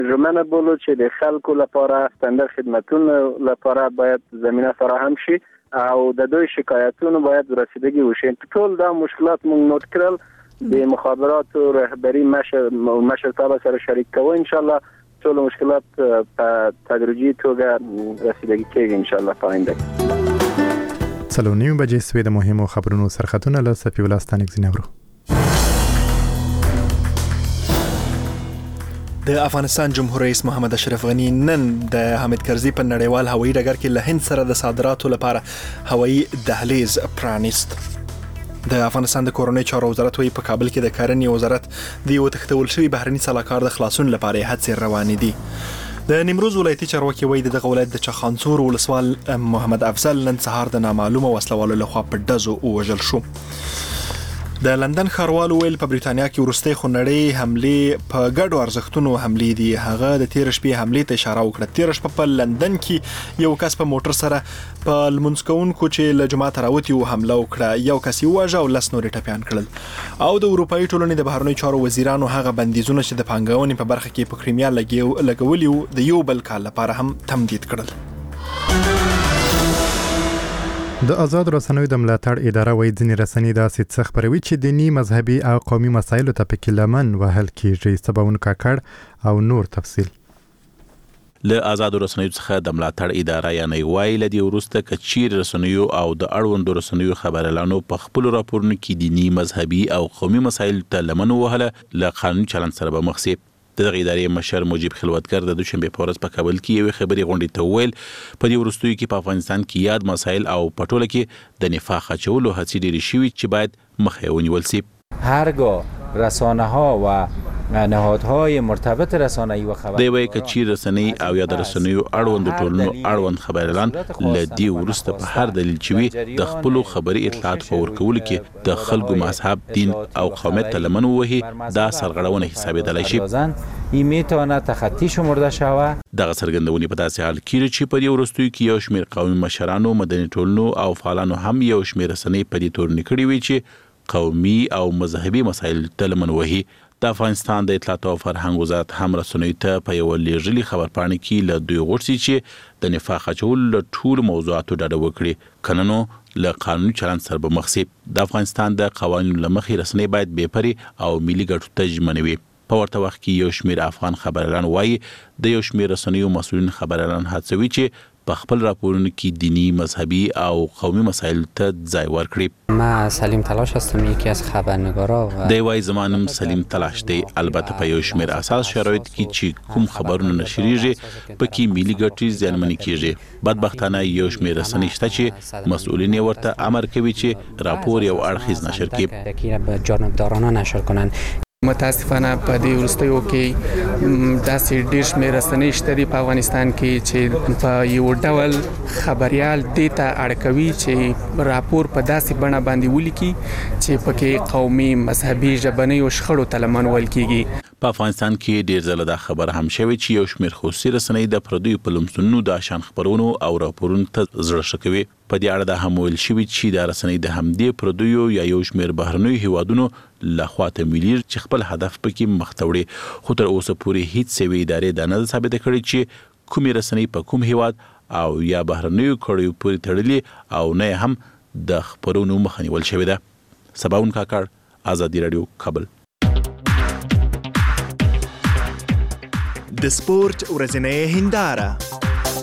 ژمنه بولو چې د خلکو لپاره ستنده خدمتونو لپاره باید زمینه فراهم شي او د دوی شکایتونو باید رسیدگی وشي. ټول دا مشکلات موږ نوٹ کړل، د مخابراتو رهبری مشرتابه سره شریک کوو. ان شاء الله ټول مشکلات په تدریجي توګه رسیدگی کیږي ان شاء الله په آینده. 9:30 بجې سوي د مهمو خبرونو سرخطونه له صفي الله ستانک زینورو. د افغانستان جمهور رئیس محمد اشرف غنی نن د حامد کرزي په نړیوال هوایي ډګر کې له هند سره د صادراتو لپاره هوایي دهلیز پرانیست. د افغانستان د کورنۍ چارو وزارت وايي په کابل کې د کرنې وزارت د یو تختول شوی بهرني سلاکار د خلاصون لپاره هڅې روانې دي. د نیمروز ولایتي چارواکي وايي دغه ولایت د چخانسور ولسوال محمد افضل نن سهار د نامعلومه وسلوالو لخوا په ډزو ووژل شو. د لندن ښاروالو ویل په بریتانیا کې وروستۍ خونړۍ حملې په ګډو ارزښتونو حملې دي. هغه د تیر شپې حملې ته اشاره وکړه. تیر شپه په لندن کې یو کس په موټر سره په لمونځ کوونکو چې له جماعت راوتي وو حمله وکړه. یو کس یې وواژه او 10 نور ټپیان کړل. او د اروپایي ټولنې د بهرنیو چارو وزیرانو هغه بندیزونه چې د پانګونې په برخه کې په کریمیا لګولي وو د یو بل کال لپاره هم تمدید کړل. د آزاد رسنیو د ملاتړ اداره وايي ځینې رسنۍ داسې څه خپروي چې دیني، مذهبي او قومي مسایلو ته پکې لمن وهل کېږي. سباون کاکړ او نور تفصیل. له آزاد رسنیو څخه د ملاتړ اداره یعنی وایي لدی ورسته کچیر رسنیو او د اړوندو رسنیو خبرلانو په خپل راپورونو کې دینی، مذهبي او قومي مسایل ته لمن وهله له قانوني چلند سره به مخ شي. دغه ادارې مشر مجيب خلوتګر د دوشنبه په ورځ په کابل کې یو خبري غونډې ته ویل په دې ورستوي کې په افغانستان کې یاد مسایل او پټوله کې د نفاق اچولو هڅې ډېرې شوي چې باید مخه ونیول شي. هرگاه رسانه‌ها و نهادهای مرتبط رسانه‌ای و خبر دی وایي کچیر رسنۍ او یا د رسنیو اړوند ټولنو اړوند خبرلان لدی ورسته په هر دلیل چې وي د خپل خبري اطلاعات په ورکولو کې د خلکو مذهب، دین او قومیت ته لمن وهي دا سرغړونه حسابېدلی شي. این میتونه تخطی شمرده شود. دغه څرګندونې په داسې حال کې چې په دې ورستوي کې یو شمېر قومي مشرانو، مدني ټولنو او فعالانو هم یو شمېر رسنۍ په دې تورنې کړې وي چې قومي او مذهبي مسایل ته لمن وهي. د افغانستان د اطلاعات او فرهنګ وزارت هم رسنیو ته په یو لیږلي خبرپاڼه کې له دوی غوښتي چې د نفاق اچولو له ټولو موضوعاتو ډډه وکړي، کنه نو له قانوني چلند سره به مخ شي. د افغانستان د قوانینو له مخې رسنۍ باید بېپرې او ملي ګټو ته ژمنې وي. په ورته وخت کې یو شمېر افغان خبرلان وایي د یو شمېر رسنیو مسؤلین خبرلان هڅوي چې په خپل راپورونو کې دینی، مذهبي او قومي مسایل ته ځای ورکړي. ما سلیم تلاش هستم، یکی از خبرنگارا. دی وایي زمانم سلیم تلاش دی، البته په یو شمېر اساس شرایط کې چې کوم خبرونه نشریږي پکې ملي ګټې زیانمنې کیږي. بدبختانه یو شمېر رسنۍ شته چې مسؤلین ورته امر کوي چې راپور یو اړخیز نشر کړي، جانبدارانه نشر کنن. متاسفانه په دې وروستیو کې داسې ډېر شمېر رسنۍ شته دي په افغانستان کې چې په یو ډول خبریال دې ته اړ کوي چې راپور په داسې بڼه باندې ولیکي چې پکې قومي، مذهبي، ژبنیو شخړو ته لمن وهل کېږي. په افغانستان کې ډېر ځله دا خبر هم شوی چې یو شمېر خصوصي رسنۍ د پردیو په لمسونو د شان خبرونو او راپورونو ته زړه ښه کوي. په دې اړه دا هم ویل شوي چې دا رسنۍ د همدې پردیو یا یو شمېر بهرنیو هیوادونو لخوا تمویلېږي چې خپل هدف پکې مخته وړي. خو تر اوسه پورې هیڅ یوې ادارې دا نه ده ثابته کړې چې کومې رسنۍ په کوم هیواد او یا بهرنیو کړیو پورې تړلې او نه هم د خبرونو مخه نیول شوې ده. سباون کاکړ، آزادي رادیو، کابل. د سپورت ورځنۍ هنداره.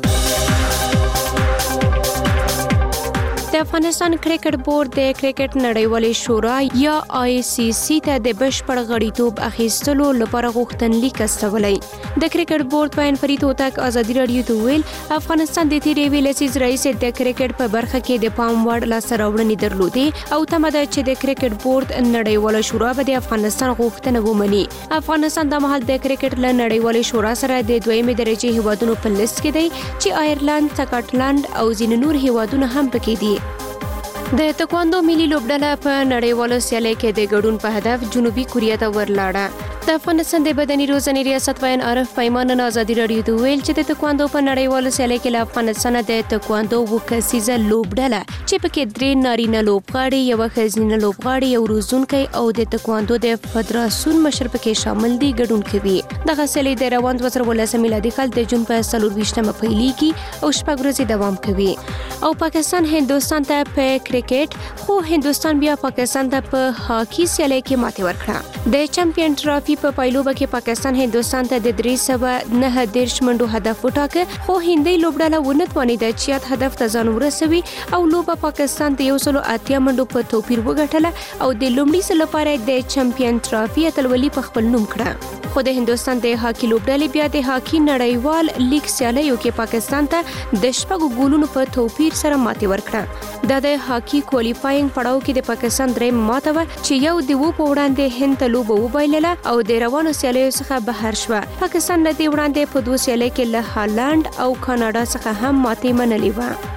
د افغانستان کرکټ بورډ د کرکټ نړیوالې شورا یا ICC ته د بشپړ غړیتوب اخیستلو لپاره غوښتنلیک استولی. د کرکټ بورډ پاین فرید هوتک آزادي رادیو ته ویل افغانستان د تیرې ویلې لسیز رئیس د کرکټ په برخه کې د پام وړ لاسته راوړنې درلودې او تمه ده چې د کرکټ بورډ نړیواله شورا به د افغانستان غوښتنه ومني. افغانستان د مهال د کرکټ له نړیوالې شورا سره د دویمې درجې هیوادونو په لیست کې دی چې آیرلند، سکاټلند او ځینې نور هیوادونه هم پکې دي. د تکواندو ملي لوبډله په نړیوالو سیالیو کې د ګډون په هدف جنوبي کوریا ته ورلاړه. د افغانستان د بدني روزنې ریاست وین عارف پیمان ازادي رادیو ته ویل چې د تکواندو په نړیوالو سیالۍ کې له افغانستان د تکواندو وکسیزه لوبډله چې پکې 3 نارینه لوبغاړي، یو ښځینه لوبغاړي، یو روزونکی او د تکواندو د فدراسیون مشر پکې شامل دي ګډون کوي. دغه سیالۍ د روان 2018 میلادي کال د جون په 24مه پیلېږي او شپږ ورځې دوام کوي. او پاکستان هندوستان ته په کرکټ، خو هندوستان بیا پاکستان ته په هاکی سیالۍ کې ماتې ورکړه. د چمپیون ټرافي په پایلوبه کې پاکستان هندوستان ته د 309 منډو هدف وټاکه، خو هندۍ لوبډله ونه توانېده چې هدف ته ځان ورسوي او لوبه پاکستان ته 180 منډو په توپیر وګټله او د لومړي ځل لپاره د چمپیون ټرافي اتلولي په خپل نوم کړه. خو د هندوستان د هاکی لوبډلې بیا د هاکی نړیوال لیګ سیالیو کې پاکستان ته د 6 ګولونو په توپیر سره ماتې ورکړه. د هاکی کوالیفاینګ پړاو کې د پاکستان درېم ماته و چې یو د وو په وړاندې هند ته لوبه وبایلله او د روانو سیالیو څخه بهر شوه. پاکستان له دې وړاندې په 2 سیالیو کې له هالند او کاناډا څخه هم ماتې منلې و.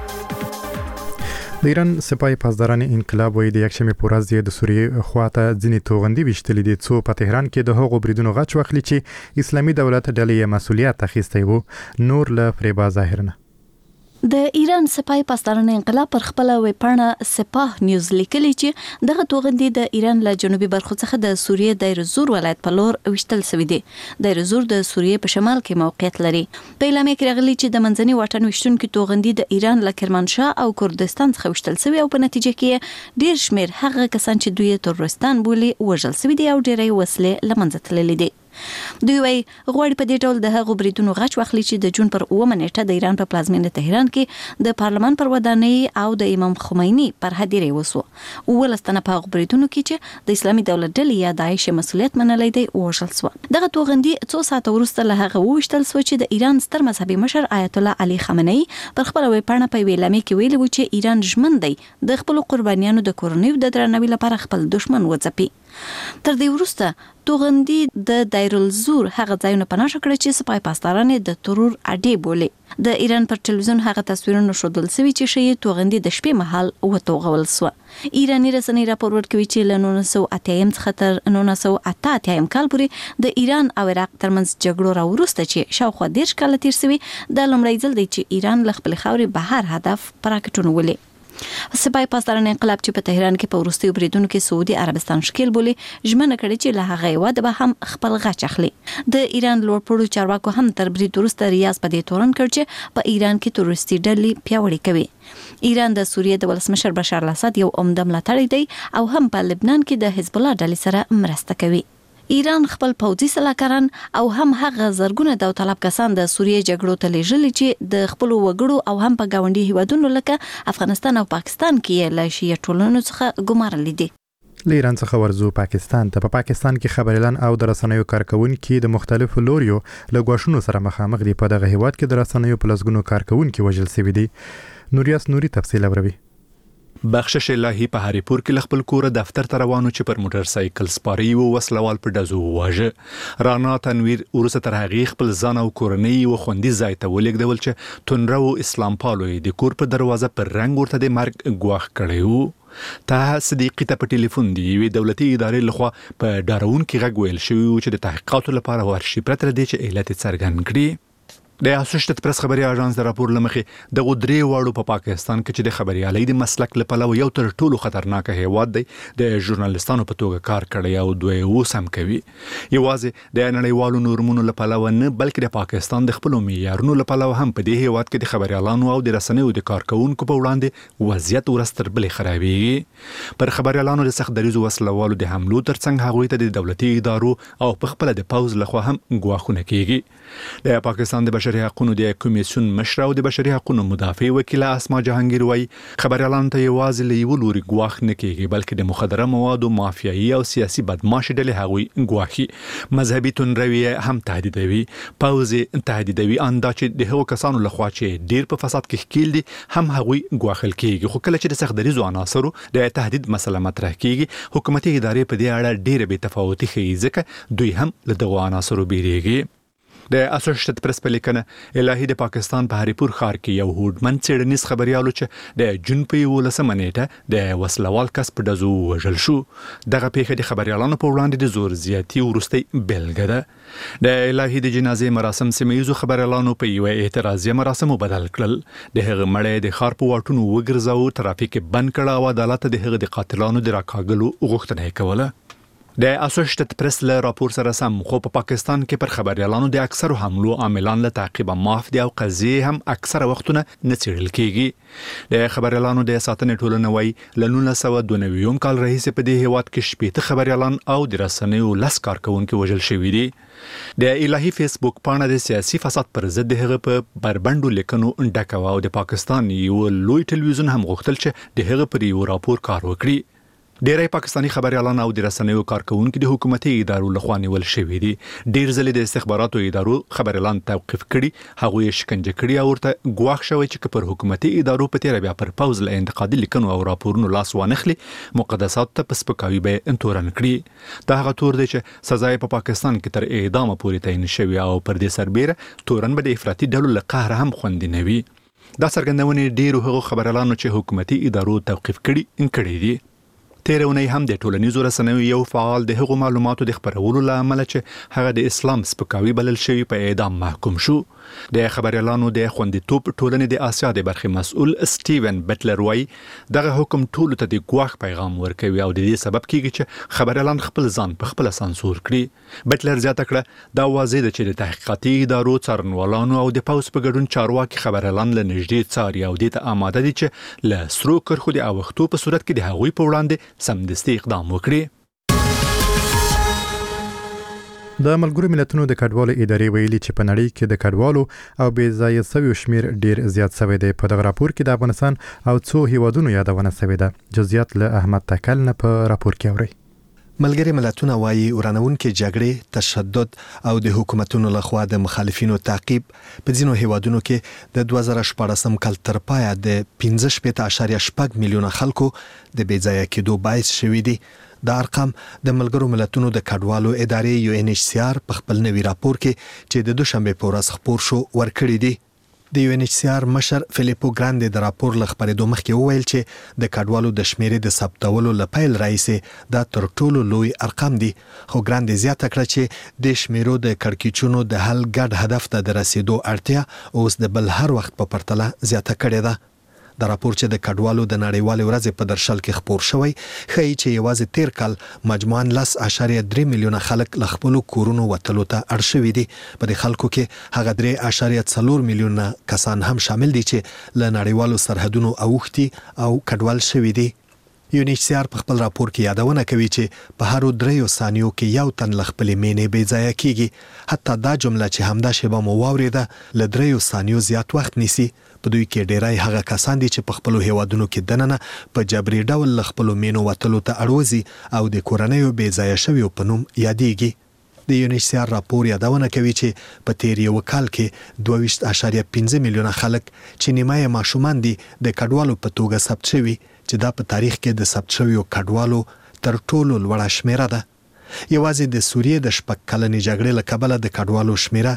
د ایران سپاه پاسداران انقلاب وایي د یکشنبې په ورځ د سوریې خواته ځینې توغندي ویشتلې دي څو په تهران کې د هغو بریدونو غچ واخلي چې اسلامي دولت ډلې مسؤلیت اخیستی وو. نور له فریبا ظاهر نه. د ایران سپاه پاسداران انقلاب پر خپل ویبپاڼه سپاه نیوز لیکلی چې دغه توغندي د ایران له جنوبي برخو څخه د سوریې دایر زور ولایت په لور وشتل شوی دی. دایر زور د سوریې په شمال کې موقعیت لري. په اعلامیه کې راغلي چې د منځني واټن وشتونکو توغندي د ایران له کرمانشاه او کردستان څخه وشتل شوی او په نتیجه کې ډیر شمیر هغه کسان چې دوی تروریستان بولي وژل شوی دي او ډیرې وسلې له منځه تللې دي. دوی وايي غواړي په دې ډول د هغو بریدونو غچ واخلي چې د جون پر 9 نیټه د ایران په پلازمینه تهران کې د پارلمان پر ودانۍ او د امام خمینی پر هدیره وسو. ولستانه په هغو بریدونو کې چې د اسلامي دولت ډلې یا داعش مسؤلیت منلې دی وژل شو. دغه توغندي 2 ساعته وروسته له هغه وشتل شو چې د ایران ستر مذهبي مشر آیت الله علي خامنئي پر خپل ویبپاڼه په اعلامیه کې ویلي و چې ایران ژمن دی د خپل قربانیانو د کورنیو د درناوي لپاره خپل دشمن وځپي. تر دې وروسته توغندي د دایرالزور هغه ځایونه پناه کړ چې سپاه پاسداران د ترور اډې بولي. د ایران پر ټلویزیون هغه تصویرونه ښودل شوي چې شی توغندي د شپې مهال وتوغول شو. ایرانی رسنۍ راپور ورکوي چې له 1980 څخه تر 1988 کال پورې د ایران او عراق ترمنځ جګړو راوروسته چې شاوخوا 10 کال تیر شوي د لومړي ځل دی چې ایران له خپل خاورې بهر هدف پراکټونه ولي. سپاه پاسداران انقلاب چې په تهران کې په وروستیو بریدونو کې سعودي عربستان شکیل بولي ژمنه کړې چې له هغه هیواد به هم خپل غچ اخلي. د ایران لوړپوړو چارواکو هم تر برید وروسته ریاض په دې تورن کړ چې په ایران کې تروریستي ډلې پیاوړې کوي. ایران د سوریې د ولسمشر بشار الاسد یو عمده ملاتړی دی او هم په لبنان کې د حزب الله ډلې سره مرسته کوي. ایران خپل پوځي سلاکاران او هم هغه زرګونه داوطلب کسان د سوریې جګړو ته لیږلي چې د خپل وګړو او هم په گاونډي هیوادونو لکه افغانستان او پاکستان کې له شیعه ټولنو څخه ګمارل دي. له ایران څخه ورزو پاکستان ته. په پاکستان کې خبريالان او د رسنیو کارکونکو د مختلفو لوریو له غوښنو سره مخامخ دي. په دغه هیواد کې د رسنیو په لسګونو کارکونکو وژل شوي دي. نوریاس نوري تفصیل اوري. بخشش الهی په هریپور کې خپل کور دفتر ته روانو چې پر موټر سایکل سپاری وو وسلوال په دزو واژه. رانا تنویر ورسره تر هغه خپل ځان او کورنۍ و خوندي ځای ته ولېږدول چې تونرو اسلام پالوي د کور په دروازه پر رنگ ورته د مرګ ګواښ کړیو. ته صدیقی ته په ټلیفون دی وی دولتي ادارې لخوا په ډارون کې غږ ویل شوی چې د تحقیقاتو لپاره ورشي پرته د چې علت څرګند کړي. د اسوسییټډ پریس خبري اژانس د راپور لمخې د غدري واړو په پاکستان کې چې د خبريالۍ د مسلک لپاره یو تر ټولو خطرناک هیواد دی د ژورنالیستانو په توګه کار کړی او دوی وسم کوي. یوازې د نړیوالو نورمونو لپاره نه بلکې د پاکستان د خپل معیارونو لپاره هم په دې هیواد کې د خبريالانو او د رسنیو د کارکونکو په وړاندې وضعیت ورستر بلې خرابېږي. پر خبريالانو د سخت دریزو وسلوالو د حملو ترڅنګ هغوی ته د دولتي ادارو او په خپل د پوز لخوا هم ګواښونه کیږي. د پاکستان د بشري حقوقو د کمیسیون مشر او د بشري حقوقو مدافع وکیل اسما جهانگیر وایي خبريالانو ته یوازې له یو لوري ګواښ نه کیږي بلکې د مخدره موادو مافیایي او سیاسي بدمعاش ډلې هغوی ګواښي. مذهبي تندروي هم تهدیدوي، پوز تهدیدوي اندا چې د هغو کسانو لخوا چې ډیر په فساد کې ښکیل دي هم هغوی ګواښل کیږي. خو کله چې د سخت دریزو عناصرو د تهدید مسله مطرح کیږي حکومتي ادارې په دې اړه ډیره بې تفاوتي ښیي ځکه دوی هم له دغو عناصرو بیریږي. د اسوسییټډ پریس په لیکنه الهي د پاکستان په هریپور ښار کې یو هوډمن څېړنیز خبريالو چې د جون په 11 نیټه د وسلوال کس په دزو وژل شو. دغه پیښه د خبريالانو په وړاندې د زور زیاتی ورستۍ بلګه ده. د الهي د جنازې مراسم سیمه خبريالانو په یو اعتراضي مراسمو بدل کړل. د هغه مړی د ښار په واټونو وګرځاو، ترافیک بند کړ او عدالت د هغه د قاتلانو د راکاګلو غوښتنه کوله. د اسوسییټډ پریس له راپور سره سم خو په پاکستان کې پر خبريالانو د اکثر حملو عاملان له تعقیب معاف دي او قضیه هم اکثر وختونه نه څېړل کیږي. د خبريالانو د ساتنې ټولنه وایي له 1992 کال راهیسې په دې هیواد کې شپېته خبريالان او د رسنیو لس کارکونکو وژل شوي دي. د الهي فیسبوک پاڼه د سیاسي فساد پر ضد هغه په بربندو لیکنو ډکه او د پاکستان یو لوی ټلویزیون هم غوښتل چې د هغه پر یو راپور کار وکړي. ډیری پاکستانی خبريالان او د رسنیو کارکونکو د حکومتي ادارو لخوا نیول شوي دي. ډیر ځله د استخباراتو ادارو خبريالان توقيف کړي، هغه یې شکنجه کړي او ورته ګواښ شوی چې پر حکومتي ادارو په تیر بیا پر پوز له انتقادي لیکنو او راپورونو لاس وانخلي مقدسات ته پسپکاوي به انتورن کړي. دا هغه تور دی چې سزا په پاکستان کې تر اعدام پورې تعین شوی او پر دې سربېره تورن به د افراطي ډلو له قهر هم خوندي نه وي. دا څرګندونه ډیرو هغو خبريالانو چې حکومتي ادارو توقيف کړي دي. تیر اونۍ هم د ټولنیزو رسنیو یو فعال د هغو معلوماتو د خبرولو لامل چې هغه د اسلام سپکاوي بلل شوی په اعدام محکوم شو. د خبريالانو د خوندیتوب ټولنې د آسیا د برخې مسؤل سټیون بټلر وایي دغه حکم ټولو ته د ګواښ پیغام ورکوي او د دې سبب کیږي چې خبريالان خپل ځان په خپل سانسور کړي. بټلر زیاته کړه دا واضح ده چې د تحقیقاتي ادارو څارنوالانو او د پوز په ګډون چارواکي خبريالان له نږدې څاري او د ته آماده دي چې له سرو کرخو د اوختو په صورت کې د هغوی په وړاندې سمدستي اقدام وکړي. د ملګرو ملتونو د کډوالو ادارې ویلي چې په نړۍ کې د کډوالو او بې ځایه شویو شمیر ډیر زیات شوی دی. په دغه راپور کې د افغانستان او څو هیوادونو یادونه شوې ده. جزئیات له احمد تکل نه په راپور کې اوري. ملګری ملتونه وایي ورانونکې جګړې، تشدد او د حکومتونو لخوا د مخالفینو تعقیب په ځینو هیوادونو کې د 2014 کال تر پایه د 15.8 میلیونه خلکو د بې ځایه کېدو باعث شوي دي. دا ارقام د ملګرو ملتونو د کډوالو ادارې UNHCR په خپل نوي راپور کې چې د دوشنبه په ورځ خپور شو ورکړي دي. د UNHCR مشر فلیپو ګراندې د راپور له خبرېدو مخکې وویل چې د کډوالو د شمیرې د ثبتولو لپاره راځي دا تر ټولو لوی ارقام دي. خو ګراندې زیاته کړه چې د شمیرو د کړکېچونو د حل ګډ هدف ته د رسیدو اړتیا اوس د بل هر وخت په پرتله زیاته کړې ده. د راپور چې د کډوالو د نړیوالې ورځې په درشل کې خپور شوی ښیي چې یوازې تیر کال مجموعاً 10.3 میلیونه خلک له خپلو کورونو وتلو ته اړ شوي دي. په دې خلکو کې هغه 3.4 میلیونه کسان هم شامل دي چې له نړیوالو سرحدونو اوښتي او کډوال شوي دي. UNHCR په خپل راپور کې یادونه کوي چې په هر 3 ثانیو کې یو تن له خپلې مینې بې ځایه کیږي. حتی دا جمله چې همدا شیبه مو واورېده له 3 ثانیو زیات وخت نیسي. په دوی کې ډیری هغه کسان دي چې په خپل هیوادونو کې دننه په جبري ډول له خپل مینو وتلو ته اړوزي او د کورنیو بې ځایه شویو په نوم یادېږي. د UNHCR راپور یادونه کوي چې په تیر یو کال کې 22.5 میلیونه خلک چې نیمه ماشومان دي د کډوالو په توګه ثبت شوي چې دا په تاریخ کې د ثبت شویو کډوالو تر ټولو لوړه شمیره ده. یوازې د سوریې د شپږ کلنې جګړې له کبله د کډوالو شمیره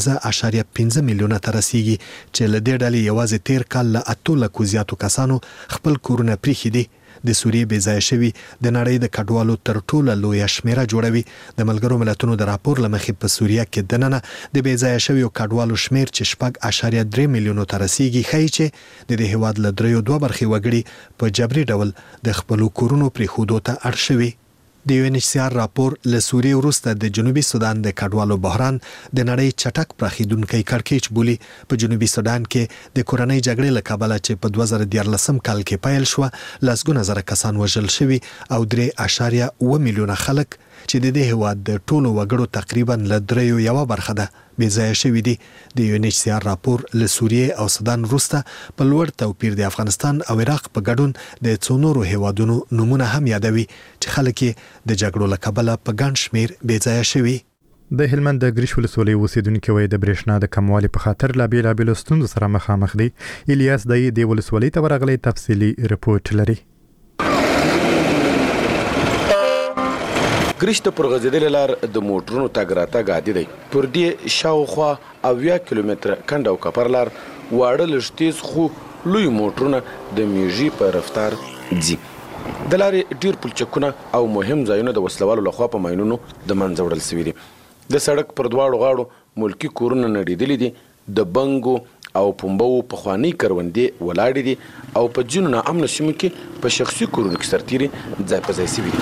15.5 میلیونه ته رسیږي چې له دې ډلې یوازې تیر کال له 8 لکو زیاتو کسانو خپل کورونه پریښي دي. د سوریې بې ځایه شوي د نړۍ د کډوالو تر ټولو لویه شمیره جوړوي. د ملګرو ملتونو د راپور له مخې په سوریه کې دننه د بې ځایه شویو کډوالو شمیر چې 4.3 میلیونو ته رسیږي ښیي چې د دې هیواد له 3.2 برخې وګړي په جبري ډول د خپلو کورونو پریښودو ته اړ شوي. د UNHCR راپور له سوریې وروسته د جنوبي سودان د کډوالو بحران د نړۍ چټک پراخیدونکی کړکېچ بولي. په جنوبي سودان کې د کورنۍ جګړې له کبله چې په 2014 کال کې پیل شو لسګونه زره کسان وژل شوي او 3.7 میلیونه خلک چې د دې هیواد د ټولو وګړو تقریبا له 3.1 برخه ده بې ځایه شوي دي. د UNHCR راپور له سوریې او سودان وروسته په لوړ توپیر د افغانستان او عراق په ګډون د څو نورو هیوادونو نمونه هم یادوي چې خلک د جګړو له کبله په ګڼ شمیر بې ځایه شوي. د هلمند د ګریش ولسوالۍ اوسیدونکو وایي د برېښنا د کموالي په خاطر لا بیلابیلو ستونزو سره مخامخ دي. الیاس د ولسوالۍ ته ورغلی تفصیلي رپورټ لري. ګرشت پر غځېدلې لار د موټرونو تګ راتګ عادي دی. پر دې شاوخوا 80 کیلومتره کند او کپر لار واړه لږ تیز خو لوی موټرونه د میږي په رفتار ځي. د لارې ډیر پلچکونه او مهم ځایونه د وسلوالو لخوا په ماینونو د منځه وړل سوي دي. د سړک پر دواړو غاړو ملکي کورونه نړېدلي دي. د بنګو او پنبو پخواني کروندې ولاړې دي او په ځینو ناامنو سیمو کې په شخصي کورونو کې سرتیري ځای په ځای سوي دي.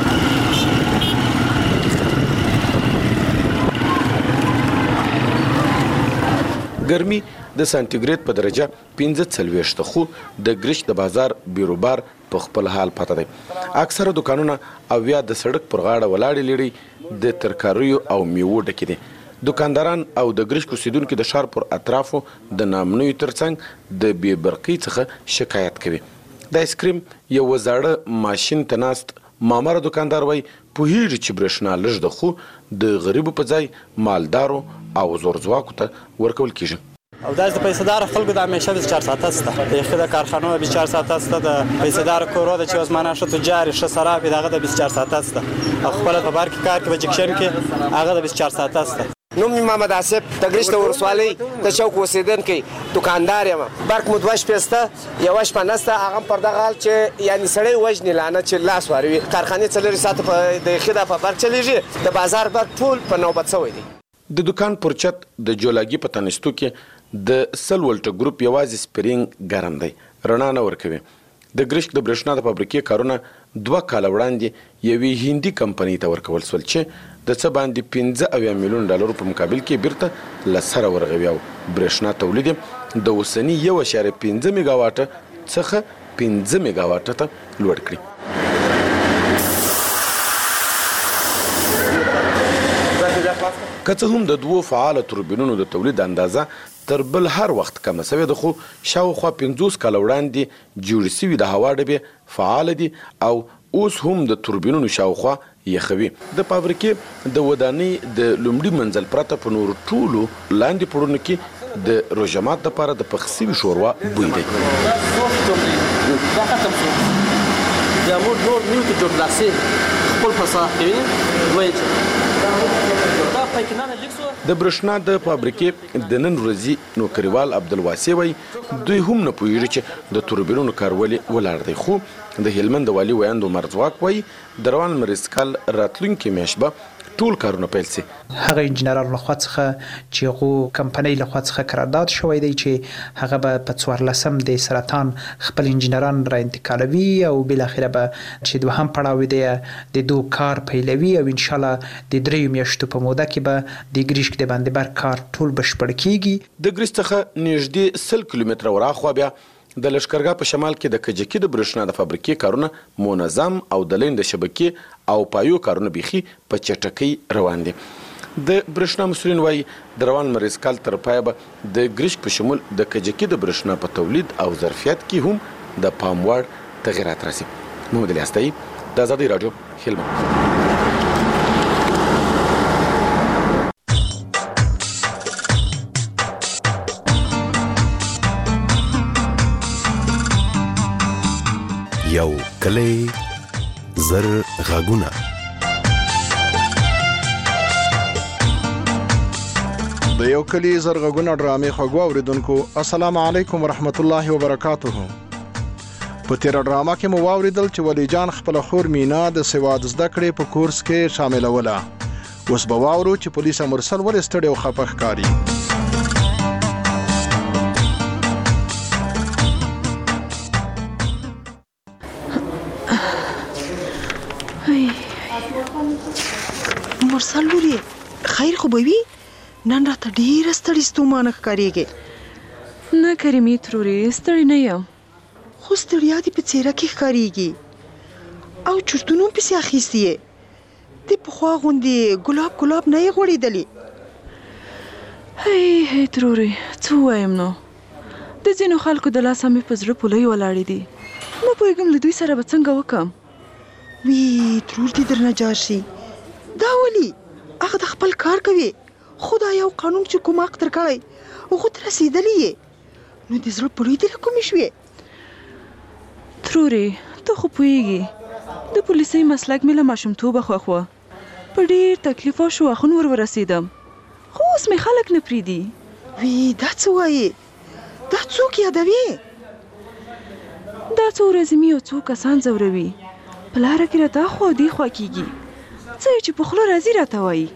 ګرمي د سانتیګریډ په درجه 45 خو د ګرشت د بازار بیروبار په خپل حال پاتې دی. اکثره دکانونه او یا د سړک پر غاړه ولاړې لري د ترکاریو او میوو ډکې دي. دکانداران او د ګرشت اوسیدونکو د ښار پر اطرافو د نامنویو ترڅنګ د بې برقۍ څخه شکایت کوي. د آیسکریم یو زاړه ماشین ته ناست مامره دکاندار وایي پوهېږي چې برېښنا لږ ده خو د غریبو په ځای مالدارو او زورځواکو ته ورکول کېږي. او دا د پیسېدار خلکو د همیشه 24 ساعته سته. د یخي د کارخانو 24 ساعته سته. د پیسېدار کورو د چې وزمانه ښه تجاري ښه صراف دغه د 24 ساعته سته. او خپل په بار کې کار کوي جکشن کې هغه د 24 ساعته سته. نوم محمد آصف د ګرشت ورسوالۍ د چوک اوسیدونکی دکاندار یم. برق مو 2 شپې سته 1 شپه نسته. هغه پر دغه حال چې یعنی سړی وژني لعنه چې لاس واروي. کارخانې 4 ساعته د یخي د په برق چلیږي. د بازار برق ټول په نوبت شوی دی. د دکان پر چت د جولاګي په تنستو کې د 100 ولټ ګروپ یوازې سپرینګ ګرم دی، رڼا نه ورکوي. د ګرشت د برېښنا د فابریکې کارونه 2 کاله وړاندې یوې هندي کمپنۍ ته ورکول شول چې د څه باندې 15 میلیون ډالرو په مقابل کې بیرته له سره ورغوي او برېښنا تولید د اوسني 1.5 میگا واټ څخه 15 میگا واټ ته لوړ کړي. که څه هم د 2 فعال توربینونو د تولید اندازه تر بل هر وخت کمه شوې ده خو شاوخوا 50 کاله وړاندې جوړې شوي د هوا ډبې فعال دي او اوس هم د توربینونو شاوخوا یخوي. د فابریکې د ودانۍ د لومړي منزل پرته په نور ټولو لاندې پوړونو کې د روژمات لپاره د پخ شوي شوروا بوی دی. د برېښنا د فابریکې د نن ورځې نوکریوال عبدالواسع وایي دوی هم نه پوهېږي چې د توربینونو کار ولې ولاړ دی. خو د هلمند د والي ویاند عمر ځواک وایي د روان لمریز کال راتلونکې میاشت به ټول کارونه پیل شي. هغه انجینرانو لخوا څخه چې هغو کمپنۍ لخوا څخه قرارداد شوی دی چې هغه به په 14 د سرطان خپل انجینران را انتقالوي او بالاخره به چې دوهم پړاو دی د 2 کار پیلوي او ان شاء الله د 3 میاشتو په موده کې به د ګرشت د باندې بر کار ټول بشپړ کیږي. د ګرشت څخه نږدې 100 کیلومتره وراخوا بیا د لشکرګاه په شمال کې د کجکي د برېښنا د فابریکې کارونه منظم او د لین د شبکې او پایو کارونه بيخي په چټکۍ روان دي. د برېښنا مسؤلین وایي د روان لمریز کال تر پایه به د ګرشت په شمول د کجکي د برېښنا په تولید او ظرفیت کې هم د پام وړ تغیرات راسي. محمد علي استایي د آزادۍ راډیو هلمند. یو کلی زر غږونه د یو کلی زر غږونه ډرامې خوږو اوریدونکو السلام علیکم ورحمت الله وبرکاته. په تیر ډراما کې مو واوریدل چې ولی جان خپل خور مینا د سواد زده کړې په کورس کې شاملوله. اوس به واورو چې پولیس مرسل ولې ستړی او خپه ښکاري. مرسل لوري خیر خو به وي نن راته ډېره ستړې ستومانه ښکارېږې. نه کریمې ترورې ستړې نه یم خو ستړیا دې په څېره کې ښکارېږي او چورتونو پسې اخیستې یې. د پخوا غوندې ګلاب نه یې غوړېدلې. هی ترورې څه ووایم نو د ځینو خلکو د لاسه مې په زړه پولۍ ولاړې دي. نه پوهېږم له دوی سره به څنګه وکړم. وی ترور دې درنه جار شي. دا ولي هغه د خپل کار کوي خو دا یو قانون چې کوم حق تر کړی هغو ته رسېدلی یې نو د زړه پولۍ دې له کومې شوې. ترورې ته خو پوهېږي د پولیسۍ مسلک مې له ماشومتوبه خوښ وه. په ډېر تکلیف او شواخون ورسېدم، خو اوس مې خلک نه پرېږدي. وی دا څه وایې؟ دا څوک یادوي؟ دا څو ورځې مې یو څو کسان ځوروي، په لاره کې راته اخوا او دېخوا کېږي، څه یې چې په خوله راځي راته وایي.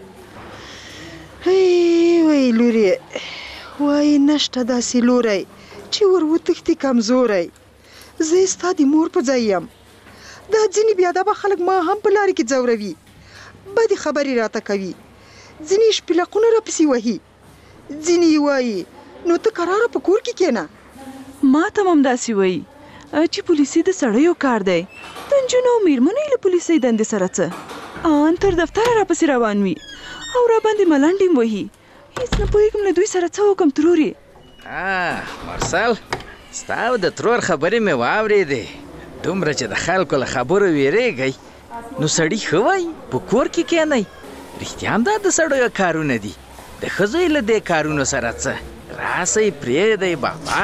وی لورې، وایي نشته داسې لوری چې ور وتښتي کمزوری. زه یې ستا د مور په ځای یم. دا ځینې بېادبه خلک ما هم په لارې کې ځوروي، بدې خبرې راته کوي، ځینې شپېلقونه راپسې وهي، ځینې یې وایي نو ته کراره په کور کې کښېنه. ما ته هم همداسې وایي چې پولیسي د سړیو کار دی، د نجونو او مېرمنو یې له پولیسۍ دندې سره څه، ان تر دفتره راپسې روان وي او راباندې ملنډې م وهي. هېڅ نه پوهېږم له دوی سره څه وکړم ترورې. مرسل، ستا او د ترور خبرې مې واورېدې. دومره چې د خلکو له خبرو ویرېږئ نو سړي ښه وایي په کور کې کښېنئ. رښتیا هم دا د سړیو کارونه دي، د ښځو یې له دې کارونو سره څه. راسئ پرېږدئ بابا.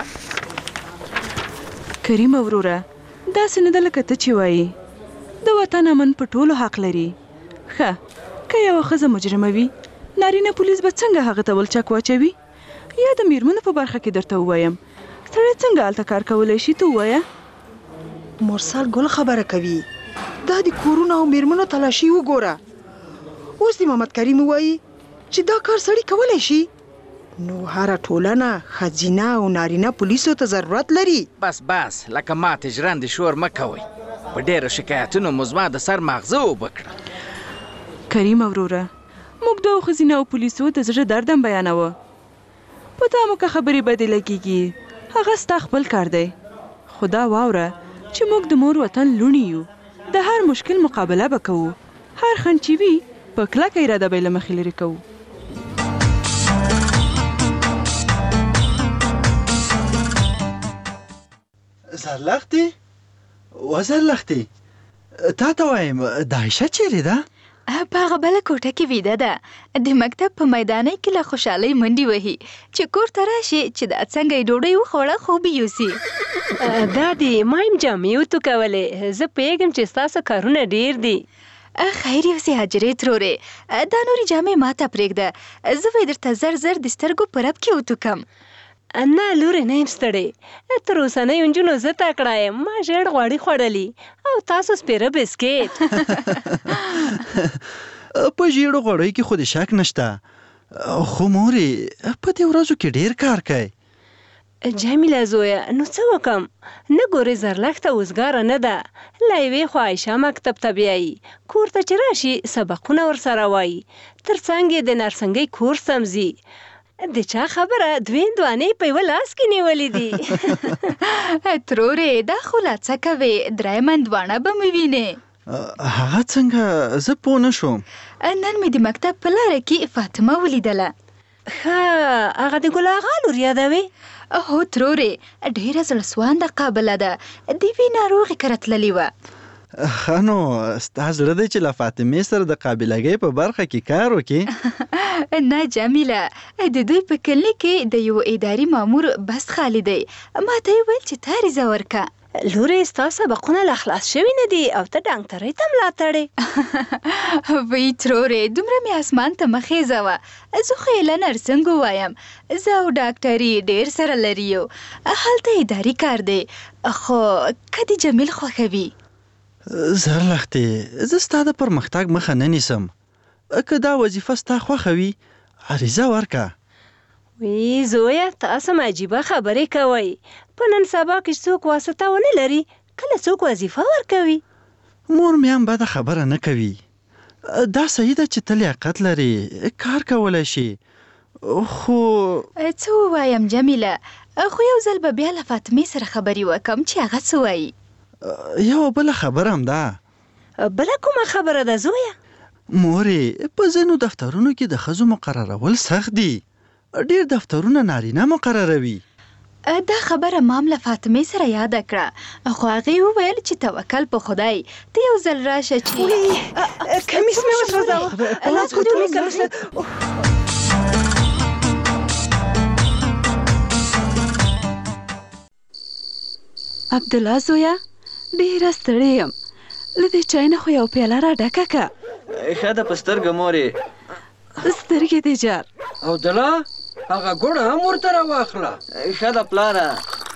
کریمه وروره، داسې نه ده لکه ته چې وایي. د وطن امن په ټولو حق لري. ښه، که یوه ښځه مجرمه وي، نارینه پولیس به څنګه هغه ته ولچک واچوي؟ یا د مېرمنو په برخه کې درته ووایم سړی څنګه هلته کار کولی شي؟ ته ووایه. مرسل ګل خبره کوي. دا د کورونو او مېرمنو تلاشي وګوره. اوس د محمد کریم وایي چې دا کار سړی کولی شي، نو هره ټولنه ښځینه او نارینه پولیسو ته ضرورت لري. بس لکه ماتې ژرندې شور مه کوئ. په ډېرو شکایتونو مو زما د سر ماغزه اوبه کړه. کریمه وروره، موږ دوو ښځینه او پولیسو د زړه درد هم بیانوه. په تا مو که خبرې بدې لګېږي، هغه ستا خپل کار دی. خو دا واوره چې موږ د مور وطن لوڼې یو، د هر مشکل مقابله به کوو. هر خنډ چې وي په کلکه اراده به یې له مخې لرې کوو. زرلختې وزرلختې، تا ته وایم دا عایشه چیرې ده؟ په هغه بله کوټه کې ویده ده. د مکتب په میدانۍ کې له خوشحالۍ منډې وهي چې کور ته راشي چې دا څنګه یې ډوډۍ وخوړه خوب یې یوسي. دادی ما یم جامې وتوکولې، زه پوهېږم چې ستاسو کارونه ډېر دي. خیر یوسې حجرې ترورې، دا نورې جامې ما ته پرېږده، زه به یې درته زر د سترګو په رپ کې وتوکم. نه لورې، نه یم ستړې. تر اوسنیو نجونو زه تکړه یم، ما ژیړ غوړي خوړلي او تاسو سپېره بسکېټ. په ژیړو غوړیو کې خو د شک نشته، خو مورې په دې ورځو کې ډېر کار کوي. جمیله زویه، نو څه وکم؟ نه ګورې زرلښته اوزګاره نه ده. له یوې خوا عایشه مکتب ته بیایي، کور ته چې راشي سبقونه ورسره وایي، تر څنګ یې د نرسنګۍ کورس هم ځي. د چا خبره دوې هندوانې په یوه لاس کې نیولې دي. ترورې دا خو لا څه کوې، درېیمه هندوانه به مې وینې. هغه څنګه؟ زه پوه نه شوم. نن مې د مکتب په لاره کې فاطمه ولیدله. ښه، هغه د ګل اغا لور یادوې؟ هو ترورې، ډېره زړه سوانده قابله ده، د یوې ناروغې کره تللې وه. ښه نو ستا زړه دی چې له فاطمې سره د قابلګۍ په برخه کې کار وکړي؟ نه جمیله، د دوی په کلینیک کې د یو اداري مامور بست خالي دی. ما ته یې ویل چې ته عریضه ورکه. لورې ستا سبقونه لا خلاص شوي نه دي او ته ډاکټرۍ ته ملا تړې. وی ترورې، دومره مې اسمان ته مخیزه وه. زه خو یې له نرسنګ ووایم، زه او ډاکټري ډېر سره لري یو، هلته اداري کار دی. خو که د جمیل خوښوي. زرلختې، زه ستا د پرمختګ مخه نه نیسم. که دا وظیفه ستا خوښه وي عریضه ورکه. وی زویه، تاسو هم عجیبه خبرې کوئ. په نن سبا کې څوک واسطه ونه لري، کله څوک وظیفه ورکوي. مور مې هم بده خبره نه کوي. دا صحیح ده چې ته لیاقت لري، کار کولی شي. خو څه ووایم جمیله، خو یو ځل به بیا له فاطمې سره خبرې وکم چې هغه څه وایي. یو بله خبره هم ده. بله کومه خبره ده زویه؟ مورې، په ځینو دفترونو کې د ښځو مقررول سخت دي. ډېر دفترونه نارینه مقرروي. دا خبره ما هم له فاطمې سره یاده کړه، خو هغې وویل چې توکل په خدای، ته یو ځل راشه چې کمیس مې وسوځاوه. عبدالله زویه، ډېره ستړې یم، له دې چای نه خو یو پیاله را ډکه که. ښه ده په سترګه مورې. سترګې دې جار. او دلا هغه ګوړه هم ورته راواخله. ښه ده پلاره.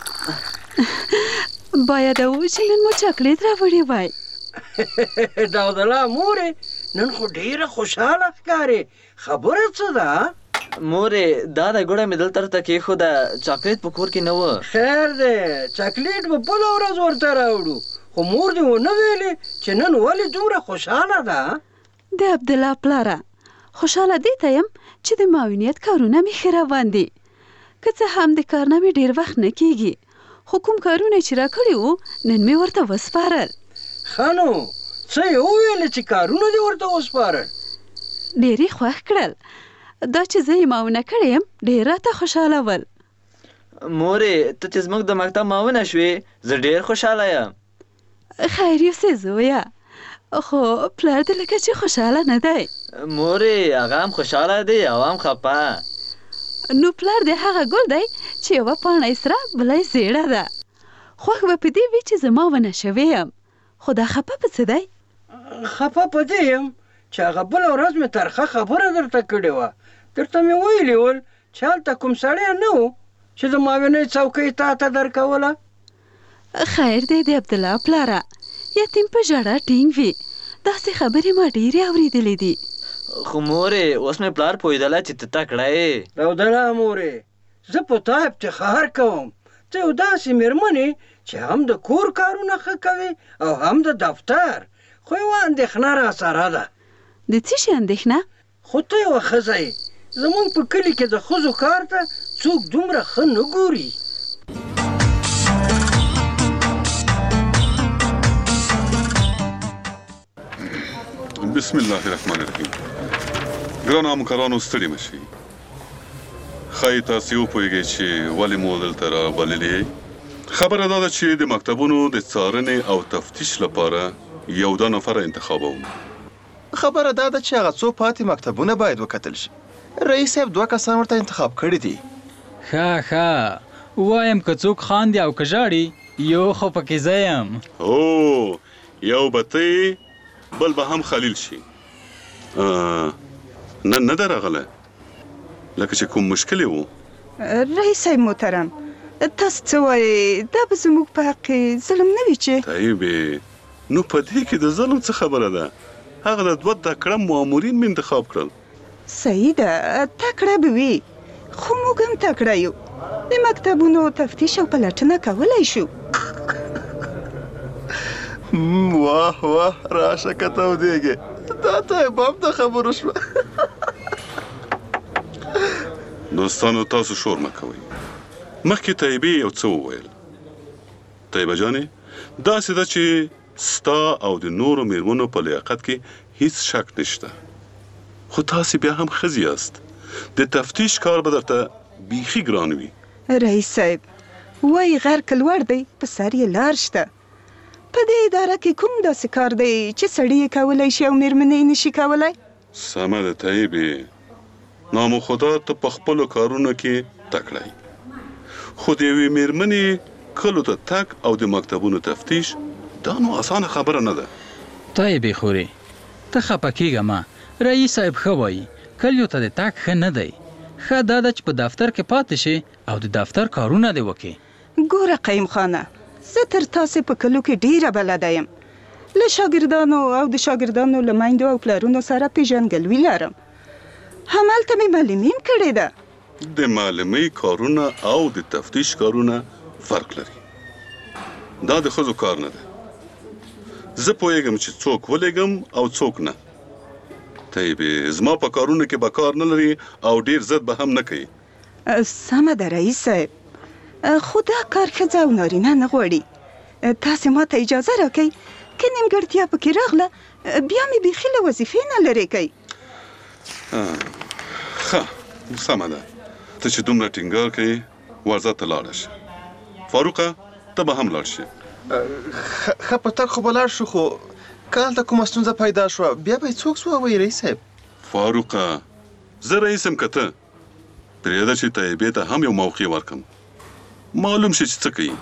باید و چې نن مو چاکلیټ راوړی وای. داودلا مورې نن خو ډېره خوشحاله ښکارې. خبره څه ده؟ مورې دا د ګوړه مې دلته راته کېښوده، چاکلیټ په کور کې نه و. خیر دی چاکلیټ به بله ورځ ورته راوړو. خو مور دې ونه ویلې چې نن ولې دومره خوشحاله ده؟ د عبدالله پلاره خوشحاله دې ته یم چې د معاونیت کارونه مې ښه روان دي. که څه هم د کار نه مې ډېر وخت نه کېږي، خو کوم کارونه چې راکړي وو نن مې ورته وسپارل. ښه نو څه یې وویلې چې کارونه دې ورته وسپارل؟ ډېر یې خوښ کړل. دا چې زه یې معاونه کړی یم ډېر راته خوشحاله ول. مورې ته چې زموږ د مکتب معاونه شوې زه ډېر خوشحاله یم. خیر یوسې زویه، خو پلار دې لکه چې خوشحاله نه دی. مورې هغه هم خوشحاله دی او هم خفه. نو پلار دې هغه ګل دی چې یوه پاڼه یې سره بله یې زیړه ده. خوښ به په دې وي چې زما ونه شوې یم. خو دا خفه په څه دی؟ خفه په دې یم چې هغه بله ورځ مې ترخه خبره درته کړې وه. درته مې ویلي ول چې هلته کوم سړی نه و چې د معاونۍ څوکۍ تا ته درکوله. خیر دی د عبدالله پلاره، یتیم په ژړا ټینګ وي. داسې خبرې ما ډېرې اورېدلې دي. خو مورې اوس مې پلار پوهېدله چې ته تکړه یې. داودله مورې زه په تا افتخار کوم. ته یو داسې مېرمن یې چې هم د کور کارونه ښه کوي او هم د دفتر. خو یوه اندېښنه راسره ده. د څه شي اندېښنه؟ خو ته یوه ښځه یې. زموږ په کلي کې د ښځو کار ته څوک دومره ښه نه ګوري. بسم الله الرحمن الرحیم. ګرانو همکارانو ستړي مه شئ. ښایي تاسې وپوهېږئ چې ولې مو دلته رابللي. خبره دا ده چې د مکتبونو د څارنې او تفتیش لپاره یو دا نفر انتخابوم. خبره دا ده چې هغه څو پاتې مکتبونه باید وکتل شي. رئیس صاحب 2 کسان ورته انتخاب کړي دي. ښه وایم که څوک خاندي او که ژاړي یو خو پکې زه یم. هو یو به ته بل به هم خلیل شي. نن نه ده راغلی لکه چې کوم مشکل و. رئیس صاحب محترم تاسو څه وایئ؟ دا به زموږ په حق کې ظلم نه وي چې؟ طیبې نو په دې کې د ظلم څه خبره ده؟ هغه د 2 تکړه مامورین مې انتخاب کړل. صحیح ده تکړه به وي، خو موږ هم تکړه یو. د مکتبونو تفتیش او پلټنه کولی شو. واه راشه که تودېږې. دا ته باب د خبرو شوه. دوستانو تاسو شور مه کوئ. مخکې طیبې یو څه وویل. طیبه جانې داسې ده چې ستا او د نورو میرمنو په لیاقت کې هیڅ شک نشته. خو تاسې بیا هم ښځې یاست. د تفتیش کار به درته بیخي ګران وي. رئیس صاحب وایي غر که لوړ دی په سر یې لار شته. په دې اداره کې کوم داسې کار دی چې سړی یې کولی شي او میرمنې یې نشي کولی؟ سمه ده طیبې نامو خدا ته په خپلو کارونو کې تکړه یې. خو د یوې میرمنې کلو ته تګ او د مکتبونو تفتیش دا نو اسانه خبره نه ده. طیبې خورې ته خفه کېږه مه. رئیس صاحب ښه وایي کلیو ته د تګ ښه نه دی. ښه دا ده چې په دفتر کې پاتې شي او د دفتر کارونه دې وکړي. ګوره قیم خانه زه تر تاسې په کلو کې ډېره بلده یم. له شاګردانو او د شاګردانو له میندو او پلارونو سره پیژندګلوي لرم. همالته مې معلمي هم کړې ده. د معلمۍ کارونه او د تفتیش کارونه فرق لري. دا د ښځو کار نه ده. زه پوهېږم چې څوک ولېږم او څوک نه. طیبې زما په کارونو کې به کار نه لري او ډېر زد به هم نه کوي. سمه ده رئیس صاحب، خو دا کار ښځه او نارینه نه غواړي. تاسې ما ته اجازه راکئ که نیمګړتیا پکې راغله بیا مې بیخي له وظیفې نه لرې کوي. ښه سمه ده. ته چې دومره ټینګار کوې ورځه ته لاړه شه. فاروقه ته به هم لاړ شې. ښه په تګ خو به لاړ شو، خو که هلته کومه ستونزه پیدا شوه بیا به یې څوک ووایي رئیس صاحب؟ فاروقه زه رئیس یم که ته پرېږده چې طیبې ته هم یو موقع ورکړم معلوم شي چې څه کوي.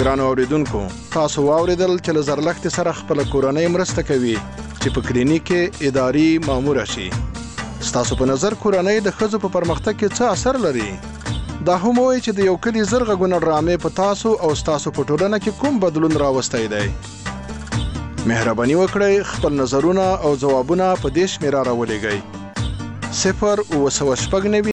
ګرانو اوریدونکو تاسو واوریدل چې له زرلښتې سره خپل کورنۍ مرسته کوي چې په کلینیک کې اداري مامور شي. ستاسو په نظر کورنۍ د ښځو په پرمختګ کې څه اثر لري؟ دا هم وایي چې د یو کلي زر غږونه ډرامې په تاسو او ستاسو په ټولنه کې کوم بدلون راوستی دی؟ مهرباني وکړئ خپل نظرونه او ځوابونه په دې شمیره راولېږئ 0 9